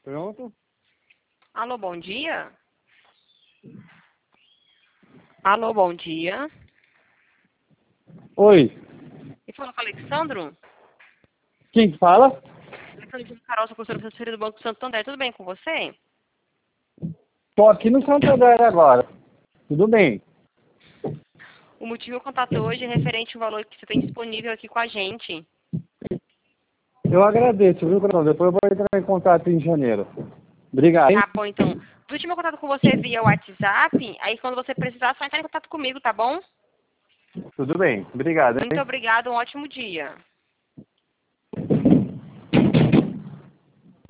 Pronto? Alô, bom dia? Alô, bom dia. Oi. E fala com o Alexandro? Quem que fala? Alexandro de Carol, sou professora transferida do Banco Santander. Tudo bem com você? Tô aqui no Santander agora. Tudo bem. O motivo do contato hoje é referente ao valor que você tem disponível aqui com a gente. Eu agradeço, viu, Coronel? Depois eu vou entrar em contato em janeiro. Obrigado, hein? Tá bom, então. Do último contato com você via WhatsApp, aí quando você precisar, só entrar em contato comigo, tá bom? Tudo bem. Obrigado, Muito hein? obrigada, um ótimo dia.